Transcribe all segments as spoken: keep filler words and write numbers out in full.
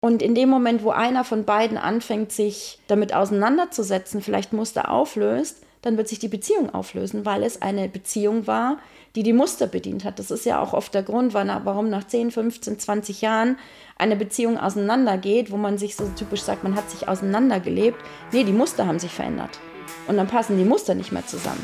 Und in dem Moment, wo einer von beiden anfängt, sich damit auseinanderzusetzen, vielleicht Muster auflöst, dann wird sich die Beziehung auflösen, weil es eine Beziehung war, die die Muster bedient hat. Das ist ja auch oft der Grund, warum nach zehn, fünfzehn, zwanzig Jahren eine Beziehung auseinandergeht, wo man sich so typisch sagt, man hat sich auseinandergelebt. Nee, die Muster haben sich verändert. Und dann passen die Muster nicht mehr zusammen.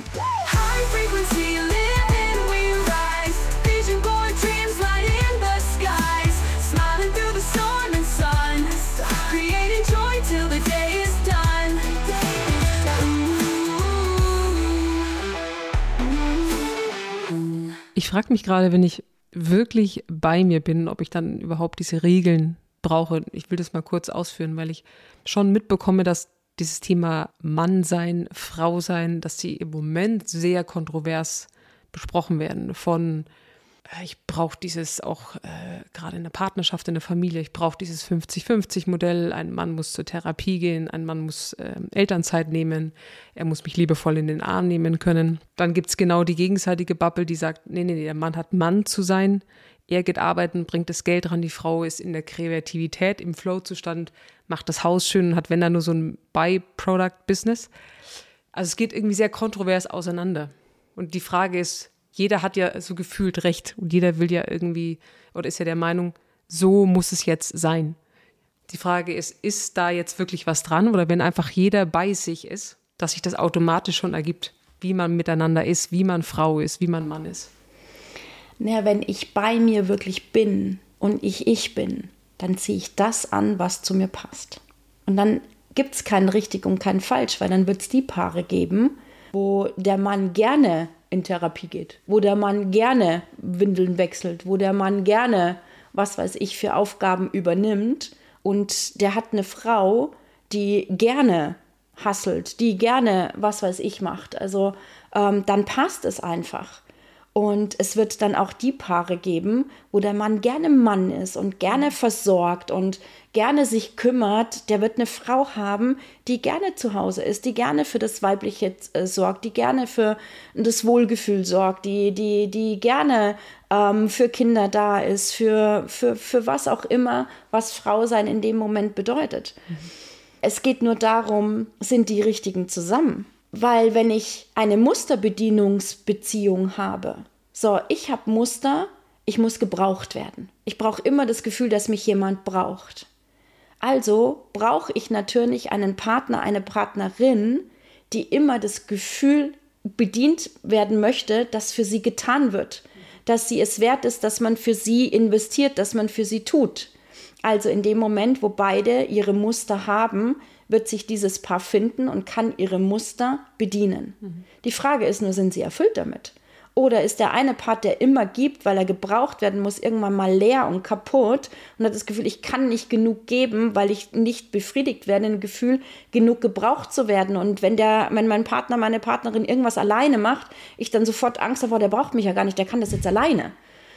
Ich frage mich gerade, wenn ich wirklich bei mir bin, ob ich dann überhaupt diese Regeln brauche. Ich will das mal kurz ausführen, weil ich schon mitbekomme, dass dieses Thema Mann sein, Frau sein, dass die im Moment sehr kontrovers besprochen werden. Von, äh, ich brauche dieses auch äh, gerade in der Partnerschaft, in der Familie, ich brauche dieses fünfzig fünfzig Modell. Ein Mann muss zur Therapie gehen, ein Mann muss äh, Elternzeit nehmen, er muss mich liebevoll in den Arm nehmen können. Dann gibt es genau die gegenseitige Bubble, die sagt, nee, nee, nee, der Mann hat Mann zu sein. Er geht arbeiten, bringt das Geld ran, die Frau ist in der Kreativität, im Flow-Zustand, macht das Haus schön und hat, wenn dann nur so ein By-Product-Business. Also es geht irgendwie sehr kontrovers auseinander. Und die Frage ist, jeder hat ja so gefühlt recht und jeder will ja irgendwie, oder ist ja der Meinung, so muss es jetzt sein. Die Frage ist, ist da jetzt wirklich was dran oder wenn einfach jeder bei sich ist, dass sich das automatisch schon ergibt, wie man miteinander ist, wie man Frau ist, wie man Mann ist? Naja, wenn ich bei mir wirklich bin und ich ich bin, dann ziehe ich das an, was zu mir passt. Und dann gibt es kein richtig und kein falsch, weil dann wird es die Paare geben, wo der Mann gerne in Therapie geht, wo der Mann gerne Windeln wechselt, wo der Mann gerne, was weiß ich, für Aufgaben übernimmt. Und der hat eine Frau, die gerne hustelt, die gerne, was weiß ich, macht. Also ähm, dann passt es einfach. Und es wird dann auch die Paare geben, wo der Mann gerne Mann ist und gerne versorgt und gerne sich kümmert. Der wird eine Frau haben, die gerne zu Hause ist, die gerne für das Weibliche äh, sorgt, die gerne für das Wohlgefühl sorgt, die, die, die gerne ähm, für Kinder da ist, für, für, für was auch immer, was Frau sein in dem Moment bedeutet. Mhm. Es geht nur darum, sind die Richtigen zusammen? Weil wenn ich eine Musterbedienungsbeziehung habe, so, ich habe Muster, ich muss gebraucht werden. Ich brauche immer das Gefühl, dass mich jemand braucht. Also brauche ich natürlich einen Partner, eine Partnerin, die immer das Gefühl bedient werden möchte, dass für sie getan wird, dass sie es wert ist, dass man für sie investiert, dass man für sie tut. Also in dem Moment, wo beide ihre Muster haben, wird sich dieses Paar finden und kann ihre Muster bedienen. Mhm. Die Frage ist nur, sind sie erfüllt damit? Oder ist der eine Part, der immer gibt, weil er gebraucht werden muss, irgendwann mal leer und kaputt und hat das Gefühl, ich kann nicht genug geben, weil ich nicht befriedigt werde, ein Gefühl, genug gebraucht zu werden. Und wenn der, wenn mein Partner, meine Partnerin irgendwas alleine macht, ich dann sofort Angst habe, der braucht mich ja gar nicht, der kann das jetzt alleine.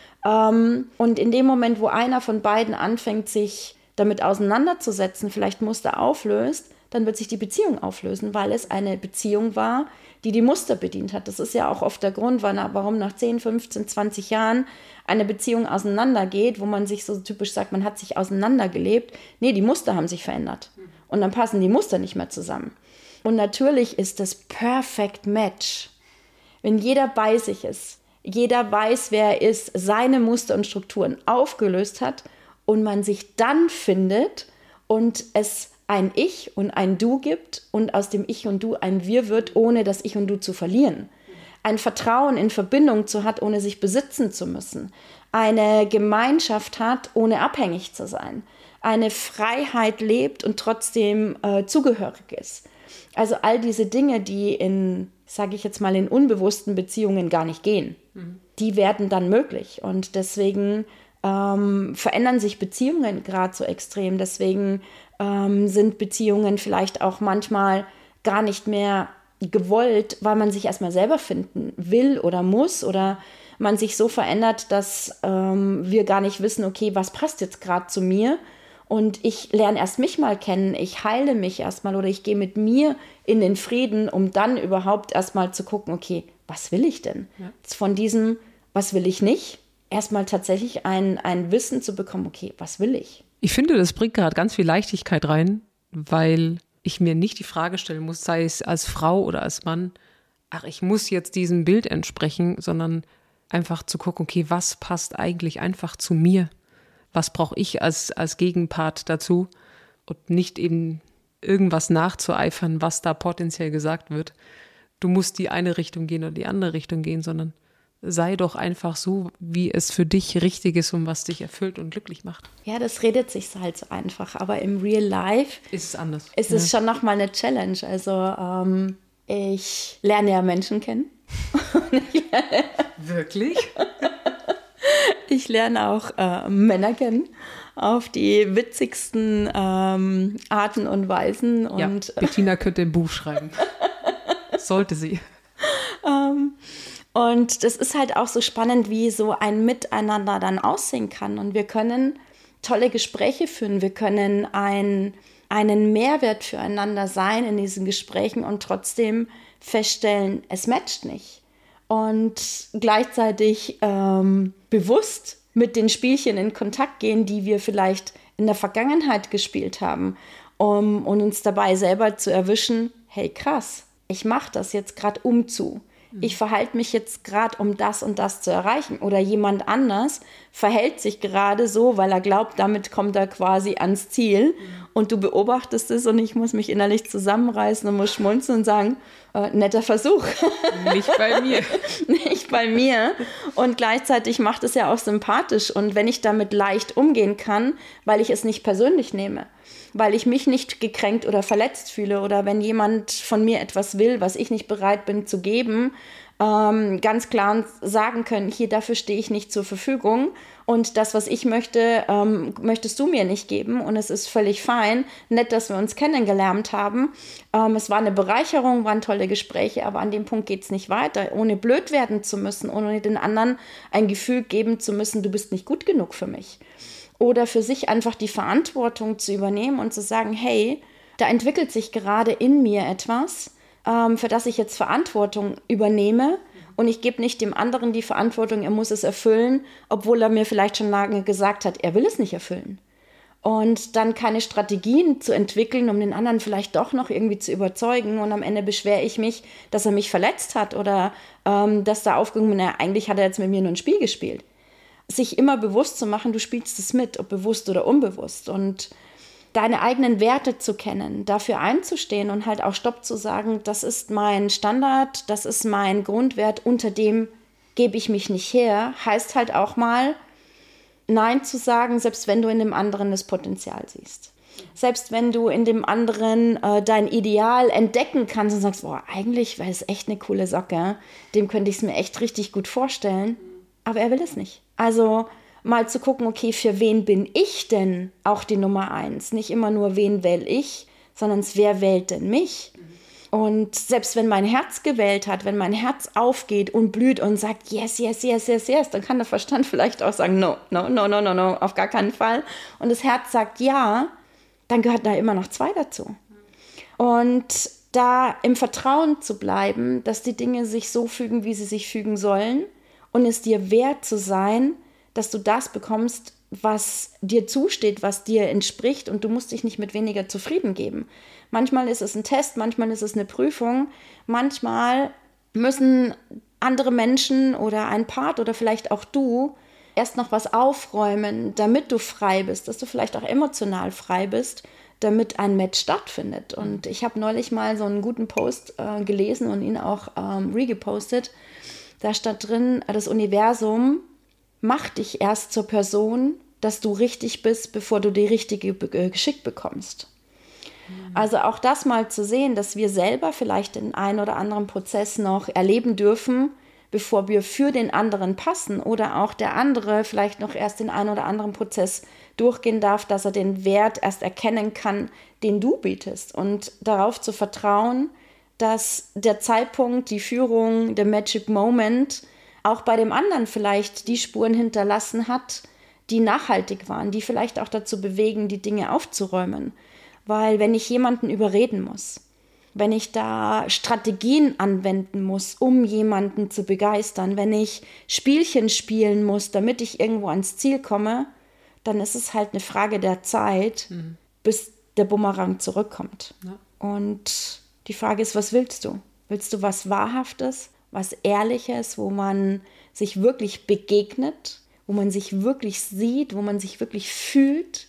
Ähm, und in dem Moment, wo einer von beiden anfängt, sich damit auseinanderzusetzen, vielleicht Muster auflöst, dann wird sich die Beziehung auflösen, weil es eine Beziehung war, die die Muster bedient hat. Das ist ja auch oft der Grund, warum nach zehn, fünfzehn, zwanzig Jahren eine Beziehung auseinandergeht, wo man sich so typisch sagt, man hat sich auseinandergelebt. Nee, die Muster haben sich verändert. Und dann passen die Muster nicht mehr zusammen. Und natürlich ist das Perfect Match, wenn jeder bei sich ist, jeder weiß, wer er ist, seine Muster und Strukturen aufgelöst hat und man sich dann findet und es ein Ich und ein Du gibt und aus dem Ich und Du ein Wir wird, ohne das Ich und Du zu verlieren. Ein Vertrauen in Verbindung zu hat, ohne sich besitzen zu müssen. Eine Gemeinschaft hat, ohne abhängig zu sein. Eine Freiheit lebt und trotzdem äh, zugehörig ist. Also all diese Dinge, die in, sage ich jetzt mal, in unbewussten Beziehungen gar nicht gehen, mhm. die werden dann möglich. Und deswegen ähm, verändern sich Beziehungen gerade so extrem. Deswegen ähm, sind Beziehungen vielleicht auch manchmal gar nicht mehr gewollt, weil man sich erstmal selber finden will oder muss oder man sich so verändert, dass ähm, wir gar nicht wissen, okay, was passt jetzt gerade zu mir? Und ich lerne erst mich mal kennen, ich heile mich erstmal oder ich gehe mit mir in den Frieden, um dann überhaupt erstmal zu gucken, okay, was will ich denn? Ja. Von diesem, was will ich nicht, erstmal tatsächlich ein, ein Wissen zu bekommen, okay, was will ich? Ich finde, das bringt gerade ganz viel Leichtigkeit rein, weil ich mir nicht die Frage stellen muss, sei es als Frau oder als Mann, ach, ich muss jetzt diesem Bild entsprechen, sondern einfach zu gucken, okay, was passt eigentlich einfach zu mir? Was brauche ich als, als Gegenpart dazu? Und nicht eben irgendwas nachzueifern, was da potenziell gesagt wird. Du musst die eine Richtung gehen oder die andere Richtung gehen, sondern sei doch einfach so, wie es für dich richtig ist und was dich erfüllt und glücklich macht. Ja, das redet sich halt so einfach, aber im Real Life ist es anders. Ist es ja. schon nochmal eine Challenge. Also ähm, ich lerne ja Menschen kennen. ich lerne, Wirklich? ich lerne auch äh, Männer kennen auf die witzigsten ähm, Arten und Weisen. Und, ja, Bettina könnte ein Buch schreiben. Sollte sie. ähm, Und das ist halt auch so spannend, wie so ein Miteinander dann aussehen kann. Und wir können tolle Gespräche führen. Wir können ein, einen Mehrwert füreinander sein in diesen Gesprächen und trotzdem feststellen, es matcht nicht. Und gleichzeitig ähm, bewusst mit den Spielchen in Kontakt gehen, die wir vielleicht in der Vergangenheit gespielt haben, um, um uns dabei selber zu erwischen, hey krass, ich mache das jetzt gerade um zu. Ich verhalte mich jetzt gerade, um das und das zu erreichen. Oder jemand anders verhält sich gerade so, weil er glaubt, damit kommt er quasi ans Ziel. Mhm. Und du beobachtest es und ich muss mich innerlich zusammenreißen und muss schmunzeln und sagen, äh, netter Versuch. Nicht bei mir. Nicht bei mir. Und gleichzeitig macht es ja auch sympathisch. Und wenn ich damit leicht umgehen kann, weil ich es nicht persönlich nehme, weil ich mich nicht gekränkt oder verletzt fühle oder wenn jemand von mir etwas will, was ich nicht bereit bin zu geben, ähm, ganz klar sagen können, hier, dafür stehe ich nicht zur Verfügung und das, was ich möchte, ähm, möchtest du mir nicht geben und es ist völlig fein. Nett, dass wir uns kennengelernt haben. Ähm, es war eine Bereicherung, waren tolle Gespräche, aber an dem Punkt geht es nicht weiter, ohne blöd werden zu müssen, ohne den anderen ein Gefühl geben zu müssen, du bist nicht gut genug für mich. Oder für sich einfach die Verantwortung zu übernehmen und zu sagen, hey, da entwickelt sich gerade in mir etwas, ähm, für das ich jetzt Verantwortung übernehme und ich gebe nicht dem anderen die Verantwortung, er muss es erfüllen, obwohl er mir vielleicht schon lange gesagt hat, er will es nicht erfüllen. Und dann keine Strategien zu entwickeln, um den anderen vielleicht doch noch irgendwie zu überzeugen und am Ende beschwere ich mich, dass er mich verletzt hat oder ähm, dass da aufgegangen bin, eigentlich hat er jetzt mit mir nur ein Spiel gespielt. Sich immer bewusst zu machen, du spielst es mit, ob bewusst oder unbewusst und deine eigenen Werte zu kennen, dafür einzustehen und halt auch Stopp zu sagen, das ist mein Standard, das ist mein Grundwert, unter dem gebe ich mich nicht her, heißt halt auch mal Nein zu sagen, selbst wenn du in dem anderen das Potenzial siehst. Selbst wenn du in dem anderen äh, dein Ideal entdecken kannst und sagst, boah, eigentlich wäre es echt eine coole Socke, dem könnte ich es mir echt richtig gut vorstellen, aber er will es nicht. Also mal zu gucken, okay, für wen bin ich denn auch die Nummer eins? Nicht immer nur, wen wähle ich, sondern wer wählt denn mich? Und selbst wenn mein Herz gewählt hat, wenn mein Herz aufgeht und blüht und sagt, yes, yes, yes, yes, yes, dann kann der Verstand vielleicht auch sagen, no, no, no, no, no, no, auf gar keinen Fall. Und das Herz sagt ja, dann gehört da immer noch zwei dazu. Und da im Vertrauen zu bleiben, dass die Dinge sich so fügen, wie sie sich fügen sollen, und es dir wert zu sein, dass du das bekommst, was dir zusteht, was dir entspricht und du musst dich nicht mit weniger zufrieden geben. Manchmal ist es ein Test, manchmal ist es eine Prüfung, manchmal müssen andere Menschen oder ein Part oder vielleicht auch du erst noch was aufräumen, damit du frei bist, dass du vielleicht auch emotional frei bist, damit ein Match stattfindet. Und ich habe neulich mal so einen guten Post äh, gelesen und ihn auch ähm, regepostet. Da stand drin, das Universum macht dich erst zur Person, dass du richtig bist, bevor du die richtige geschickt bekommst. Mhm. Also auch das mal zu sehen, dass wir selber vielleicht den einen oder anderen Prozess noch erleben dürfen, bevor wir für den anderen passen oder auch der andere vielleicht noch erst den einen oder anderen Prozess durchgehen darf, dass er den Wert erst erkennen kann, den du bietest und darauf zu vertrauen, dass der Zeitpunkt, die Führung, der Magic Moment auch bei dem anderen vielleicht die Spuren hinterlassen hat, die nachhaltig waren, die vielleicht auch dazu bewegen, die Dinge aufzuräumen. Weil wenn ich jemanden überreden muss, wenn ich da Strategien anwenden muss, um jemanden zu begeistern, wenn ich Spielchen spielen muss, damit ich irgendwo ans Ziel komme, dann ist es halt eine Frage der Zeit, mhm. bis der Bumerang zurückkommt. Ja. Und die Frage ist, was willst du? Willst du was Wahrhaftes, was Ehrliches, wo man sich wirklich begegnet, wo man sich wirklich sieht, wo man sich wirklich fühlt?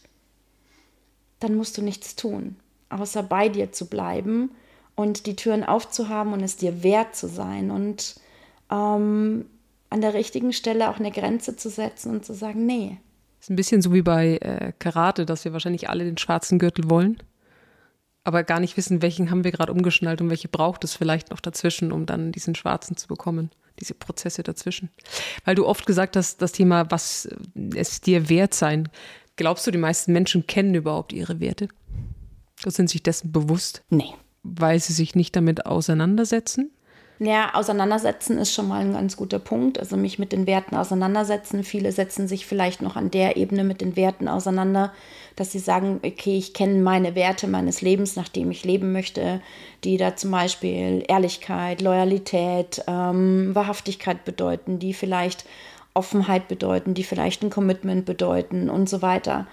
Dann musst du nichts tun, außer bei dir zu bleiben und die Türen aufzuhaben und es dir wert zu sein und ähm, an der richtigen Stelle auch eine Grenze zu setzen und zu sagen, nee. Das ist ein bisschen so wie bei äh, Karate, dass wir wahrscheinlich alle den schwarzen Gürtel wollen, aber gar nicht wissen, welchen haben wir gerade umgeschnallt und welche braucht es vielleicht noch dazwischen, um dann diesen schwarzen zu bekommen, diese Prozesse dazwischen. Weil du oft gesagt hast, das Thema, was es dir wert sein. Glaubst du, die meisten Menschen kennen überhaupt ihre Werte? Oder sind sich dessen bewusst? Nee. Weil sie sich nicht damit auseinandersetzen? Ja, auseinandersetzen ist schon mal ein ganz guter Punkt. Also mich mit den Werten auseinandersetzen. Viele setzen sich vielleicht noch an der Ebene mit den Werten auseinander, dass sie sagen, okay, ich kenne meine Werte meines Lebens, nach dem ich leben möchte, die da zum Beispiel Ehrlichkeit, Loyalität, ähm, Wahrhaftigkeit bedeuten, die vielleicht Offenheit bedeuten, die vielleicht ein Commitment bedeuten und so weiter.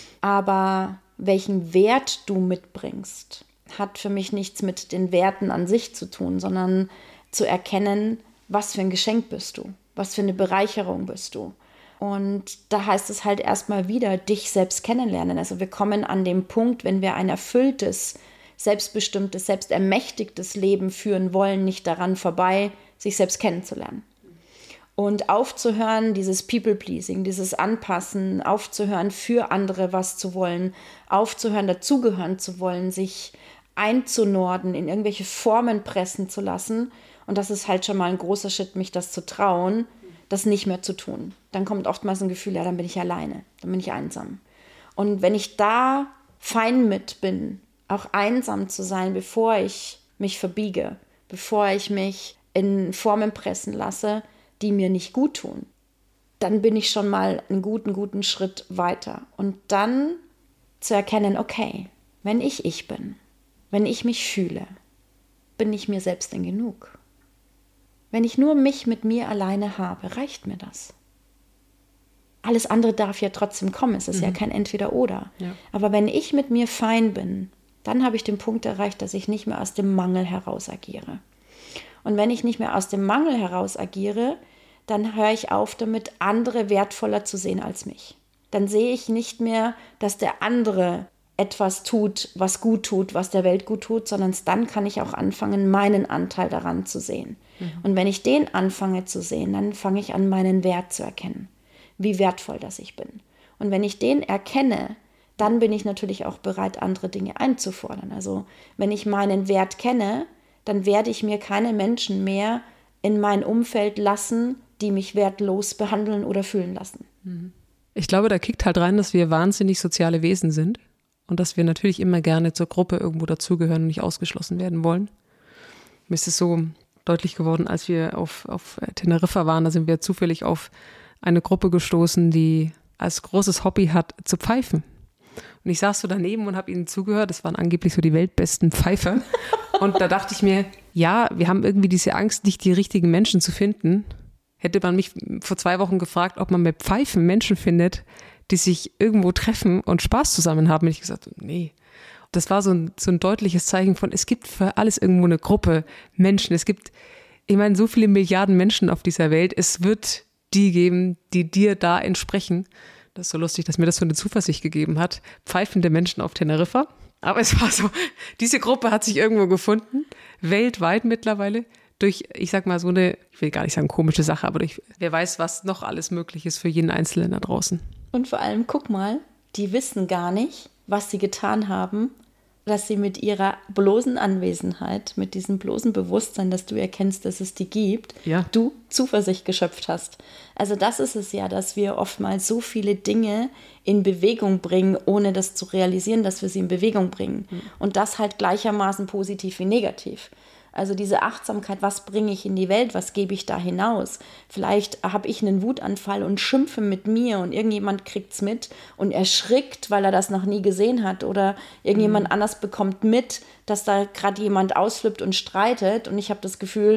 Aber welchen Wert du mitbringst, hat für mich nichts mit den Werten an sich zu tun, sondern zu erkennen, was für ein Geschenk bist du, was für eine Bereicherung bist du. Und da heißt es halt erstmal wieder, dich selbst kennenlernen. Also wir kommen an den Punkt, wenn wir ein erfülltes, selbstbestimmtes, selbstermächtigtes Leben führen wollen, nicht daran vorbei, sich selbst kennenzulernen. Und aufzuhören, dieses People-Pleasing, dieses Anpassen, aufzuhören, für andere was zu wollen, aufzuhören, dazugehören zu wollen, sich einzunorden, in irgendwelche Formen pressen zu lassen. Und das ist halt schon mal ein großer Schritt, mich das zu trauen, das nicht mehr zu tun. Dann kommt oftmals ein Gefühl, ja, dann bin ich alleine, dann bin ich einsam. Und wenn ich da fein mit bin, auch einsam zu sein, bevor ich mich verbiege, bevor ich mich in Formen pressen lasse, die mir nicht gut tun, dann bin ich schon mal einen guten, guten Schritt weiter. Und dann zu erkennen, okay, wenn ich ich bin, wenn ich mich fühle, bin ich mir selbst denn genug? Wenn ich nur mich mit mir alleine habe, reicht mir das? Alles andere darf ja trotzdem kommen, es ist mhm. ja kein Entweder-Oder. Ja. Aber wenn ich mit mir fein bin, dann habe ich den Punkt erreicht, dass ich nicht mehr aus dem Mangel heraus agiere. Und wenn ich nicht mehr aus dem Mangel heraus agiere, dann höre ich auf damit, andere wertvoller zu sehen als mich. Dann sehe ich nicht mehr, dass der andere etwas tut, was gut tut, was der Welt gut tut, sondern dann kann ich auch anfangen, meinen Anteil daran zu sehen. Mhm. Und wenn ich den anfange zu sehen, dann fange ich an, meinen Wert zu erkennen, wie wertvoll das ich bin. Und wenn ich den erkenne, dann bin ich natürlich auch bereit, andere Dinge einzufordern. Also wenn ich meinen Wert kenne, dann werde ich mir keine Menschen mehr in mein Umfeld lassen, die mich wertlos behandeln oder fühlen lassen. Ich glaube, da kickt halt rein, dass wir wahnsinnig soziale Wesen sind und dass wir natürlich immer gerne zur Gruppe irgendwo dazugehören und nicht ausgeschlossen werden wollen. Mir ist es so deutlich geworden, als wir auf, auf Teneriffa waren, da sind wir zufällig auf eine Gruppe gestoßen, die als großes Hobby hat, zu pfeifen. Und ich saß so daneben und habe ihnen zugehört. Das waren angeblich so die weltbesten Pfeifer. Und da dachte ich mir, ja, wir haben irgendwie diese Angst, nicht die richtigen Menschen zu finden. Hätte man mich vor zwei Wochen gefragt, ob man mit Pfeifen Menschen findet, die sich irgendwo treffen und Spaß zusammen haben, hätte ich gesagt, nee. Das war so ein, so ein deutliches Zeichen von, es gibt für alles irgendwo eine Gruppe Menschen. Es gibt, ich meine, so viele Milliarden Menschen auf dieser Welt. Es wird die geben, die dir da entsprechen. Das ist so lustig, dass mir das so eine Zuversicht gegeben hat. Pfeifende Menschen auf Teneriffa. Aber es war so, diese Gruppe hat sich irgendwo gefunden, weltweit mittlerweile, durch, ich sag mal, so eine, ich will gar nicht sagen komische Sache, aber durch, wer weiß, was noch alles möglich ist für jeden Einzelnen da draußen. Und vor allem, guck mal, die wissen gar nicht, was sie getan haben, dass sie mit ihrer bloßen Anwesenheit, mit diesem bloßen Bewusstsein, dass du erkennst, dass es die gibt, ja. du Zuversicht geschöpft hast. Also das ist es ja, dass wir oftmals so viele Dinge in Bewegung bringen, ohne das zu realisieren, dass wir sie in Bewegung bringen. Mhm. Und das halt gleichermaßen positiv wie negativ. Also diese Achtsamkeit, was bringe ich in die Welt, was gebe ich da hinaus? Vielleicht habe ich einen Wutanfall und schimpfe mit mir und irgendjemand kriegt es mit und erschrickt, weil er das noch nie gesehen hat, oder irgendjemand mhm. anders bekommt mit, dass da gerade jemand ausflippt und streitet und ich habe das Gefühl,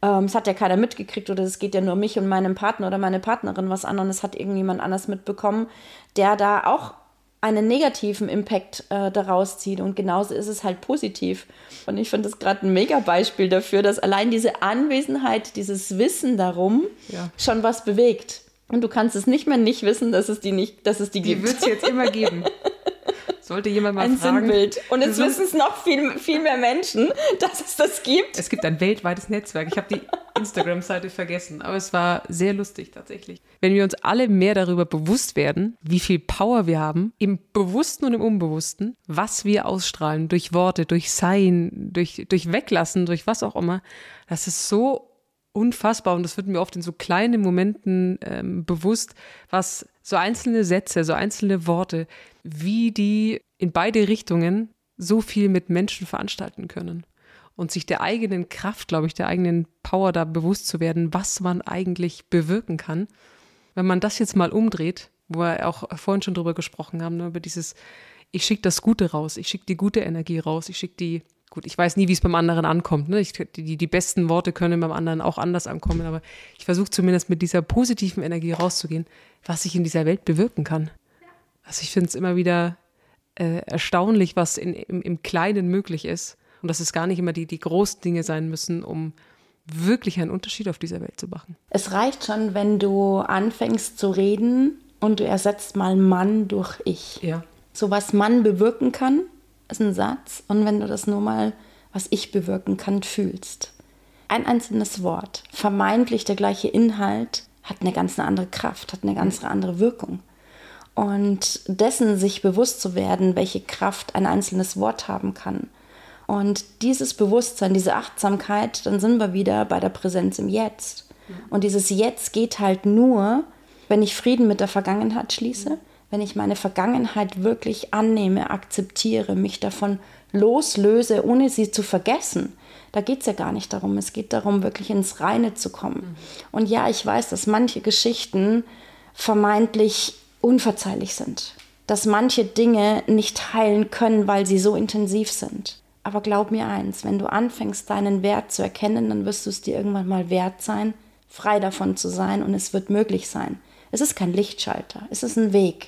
ähm, es hat ja keiner mitgekriegt oder es geht ja nur mich und meinem Partner oder meine Partnerin was an und es hat irgendjemand anders mitbekommen, der da auch einen negativen Impact äh, daraus zieht und genauso ist es halt positiv. Und ich finde das gerade ein Mega-Beispiel dafür, dass allein diese Anwesenheit, dieses Wissen darum ja. schon was bewegt. Und du kannst es nicht mehr nicht wissen, dass es die nicht, dass es die, die gibt. Die wird es jetzt immer geben. Sollte jemand mal ein fragen. Sinnbild. Und jetzt wissen es noch viel, viel mehr Menschen, dass es das gibt. Es gibt ein weltweites Netzwerk. Ich habe die Instagram-Seite vergessen, aber es war sehr lustig tatsächlich. Wenn wir uns alle mehr darüber bewusst werden, wie viel Power wir haben, im Bewussten und im Unbewussten, was wir ausstrahlen, durch Worte, durch Sein, durch, durch Weglassen, durch was auch immer, das ist so unfassbar und das wird mir oft in so kleinen Momenten ähm, bewusst, was so einzelne Sätze, so einzelne Worte, wie die in beide Richtungen so viel mit Menschen veranstalten können. Und sich der eigenen Kraft, glaube ich, der eigenen Power da bewusst zu werden, was man eigentlich bewirken kann. Wenn man das jetzt mal umdreht, wo wir auch vorhin schon drüber gesprochen haben, ne, über dieses, ich schicke das Gute raus, ich schicke die gute Energie raus, ich schicke die, gut, ich weiß nie, wie es beim anderen ankommt. Ne? Ich, die, die besten Worte können beim anderen auch anders ankommen, aber ich versuche zumindest mit dieser positiven Energie rauszugehen, was ich in dieser Welt bewirken kann. Also ich finde es immer wieder äh, erstaunlich, was in, im, im Kleinen möglich ist. Und dass es gar nicht immer die, die großen Dinge sein müssen, um wirklich einen Unterschied auf dieser Welt zu machen. Es reicht schon, wenn du anfängst zu reden und du ersetzt mal Mann durch Ich. Ja. So was Mann bewirken kann, ist ein Satz. Und wenn du das nur mal, was ich bewirken kann, fühlst. Ein einzelnes Wort, vermeintlich der gleiche Inhalt, hat eine ganz andere Kraft, hat eine ganz andere Wirkung. Und dessen sich bewusst zu werden, welche Kraft ein einzelnes Wort haben kann. Und dieses Bewusstsein, diese Achtsamkeit, dann sind wir wieder bei der Präsenz im Jetzt. Und dieses Jetzt geht halt nur, wenn ich Frieden mit der Vergangenheit schließe, wenn ich meine Vergangenheit wirklich annehme, akzeptiere, mich davon loslöse, ohne sie zu vergessen. Da geht es ja gar nicht darum. Es geht darum, wirklich ins Reine zu kommen. Und ja, ich weiß, dass manche Geschichten vermeintlich unverzeihlich sind. Dass manche Dinge nicht heilen können, weil sie so intensiv sind. Aber glaub mir eins, wenn du anfängst, deinen Wert zu erkennen, dann wirst du es dir irgendwann mal wert sein, frei davon zu sein und es wird möglich sein. Es ist kein Lichtschalter, es ist ein Weg.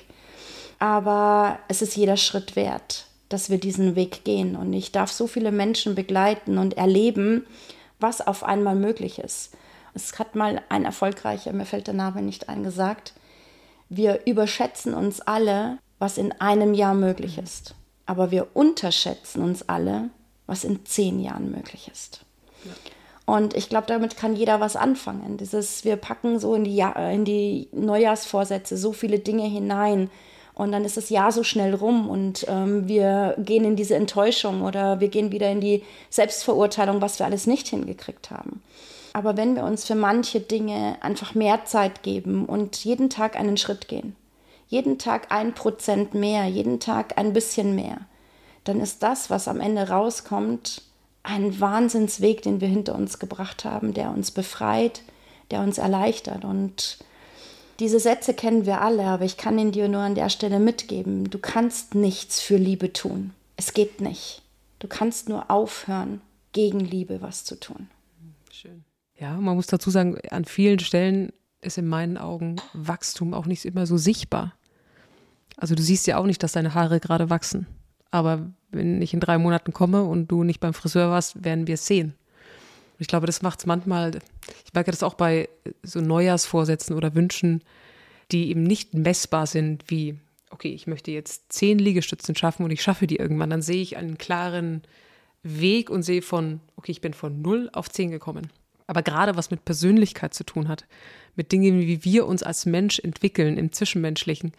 Aber es ist jeder Schritt wert, dass wir diesen Weg gehen. Und ich darf so viele Menschen begleiten und erleben, was auf einmal möglich ist. Es hat mal ein erfolgreicher, mir fällt der Name nicht ein, gesagt, wir überschätzen uns alle, was in einem Jahr möglich ist. Aber wir unterschätzen uns alle, was in zehn Jahren möglich ist. Ja. Und ich glaube, damit kann jeder was anfangen. Dieses, wir packen so in die, ja- in die Neujahrsvorsätze so viele Dinge hinein und dann ist das Jahr so schnell rum und ähm, wir gehen in diese Enttäuschung oder wir gehen wieder in die Selbstverurteilung, was wir alles nicht hingekriegt haben. Aber wenn wir uns für manche Dinge einfach mehr Zeit geben und jeden Tag einen Schritt gehen, jeden Tag ein Prozent mehr, jeden Tag ein bisschen mehr, dann ist das, was am Ende rauskommt, ein Wahnsinnsweg, den wir hinter uns gebracht haben, der uns befreit, der uns erleichtert. Und diese Sätze kennen wir alle, aber ich kann ihn dir nur an der Stelle mitgeben. Du kannst nichts für Liebe tun. Es geht nicht. Du kannst nur aufhören, gegen Liebe was zu tun. Schön. Ja, man muss dazu sagen, an vielen Stellen ist in meinen Augen Wachstum auch nicht immer so sichtbar. Also du siehst ja auch nicht, dass deine Haare gerade wachsen. Aber wenn ich in drei Monaten komme und du nicht beim Friseur warst, werden wir es sehen. Und ich glaube, das macht es manchmal, ich merke das auch bei so Neujahrsvorsätzen oder Wünschen, die eben nicht messbar sind, wie, okay, ich möchte jetzt zehn Liegestützen schaffen und ich schaffe die irgendwann. Dann sehe ich einen klaren Weg und sehe von, okay, ich bin von null auf zehn gekommen. Aber gerade was mit Persönlichkeit zu tun hat, mit Dingen, wie wir uns als Mensch entwickeln, im Zwischenmenschlichen.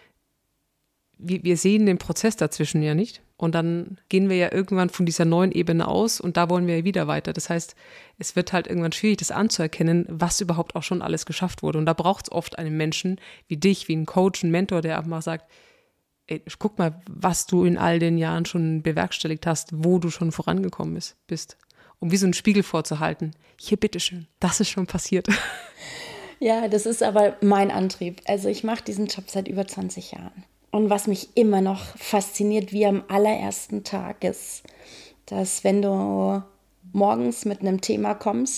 Wir, wir sehen den Prozess dazwischen ja nicht. Und dann gehen wir ja irgendwann von dieser neuen Ebene aus und da wollen wir ja wieder weiter. Das heißt, es wird halt irgendwann schwierig, das anzuerkennen, was überhaupt auch schon alles geschafft wurde. Und da braucht es oft einen Menschen wie dich, wie einen Coach, einen Mentor, der einfach mal sagt, ey, guck mal, was du in all den Jahren schon bewerkstelligt hast, wo du schon vorangekommen bist. Um wie so einen Spiegel vorzuhalten. Hier, bitteschön, das ist schon passiert. Ja, das ist aber mein Antrieb. Also ich mache diesen Job seit über zwanzig Jahren. Und was mich immer noch fasziniert, wie am allerersten Tag ist, dass wenn du morgens mit einem Thema kommst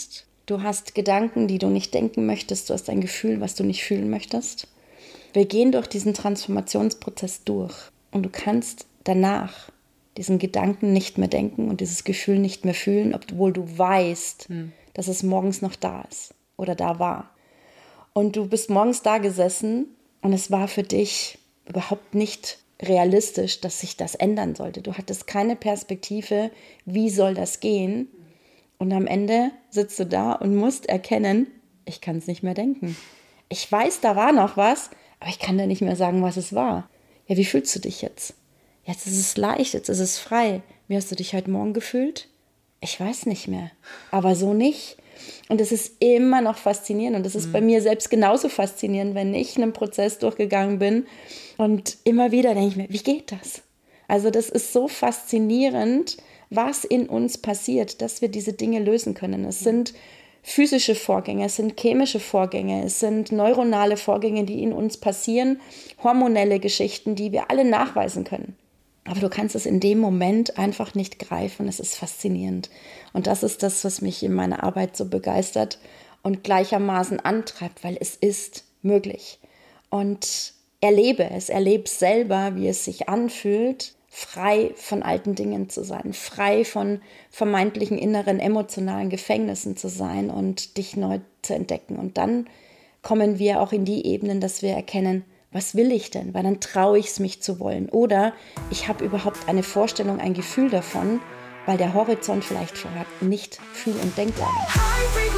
Du hast Gedanken, die du nicht denken möchtest. Du hast ein Gefühl, was du nicht fühlen möchtest. Wir gehen durch diesen Transformationsprozess durch. Und du kannst danach diesen Gedanken nicht mehr denken und dieses Gefühl nicht mehr fühlen, obwohl du weißt, hm. dass es morgens noch da ist oder da war. Und du bist morgens da gesessen und es war für dich überhaupt nicht realistisch, dass sich das ändern sollte. Du hattest keine Perspektive, wie soll das gehen? Und am Ende sitzt du da und musst erkennen, ich kann es nicht mehr denken. Ich weiß, da war noch was, aber ich kann dir nicht mehr sagen, was es war. Ja, wie fühlst du dich jetzt? Jetzt ist es leicht, jetzt ist es frei. Wie hast du dich heute Morgen gefühlt? Ich weiß nicht mehr, aber so nicht. Und es ist immer noch faszinierend und es ist mhm. bei mir selbst genauso faszinierend, wenn ich einen Prozess durchgegangen bin und immer wieder denke ich mir, wie geht das? Also das ist so faszinierend, was in uns passiert, dass wir diese Dinge lösen können. Es sind physische Vorgänge, es sind chemische Vorgänge, es sind neuronale Vorgänge, die in uns passieren, hormonelle Geschichten, die wir alle nachweisen können. Aber du kannst es in dem Moment einfach nicht greifen. Es ist faszinierend. Und das ist das, was mich in meiner Arbeit so begeistert und gleichermaßen antreibt, weil es ist möglich. Und erlebe es, erlebe selber, wie es sich anfühlt, frei von alten Dingen zu sein, frei von vermeintlichen inneren emotionalen Gefängnissen zu sein und dich neu zu entdecken. Und dann kommen wir auch in die Ebenen, dass wir erkennen, was will ich denn? Weil dann traue ich es mich zu wollen. Oder ich habe überhaupt eine Vorstellung, ein Gefühl davon, weil der Horizont vielleicht vorher nicht fühl- und denkbar ist.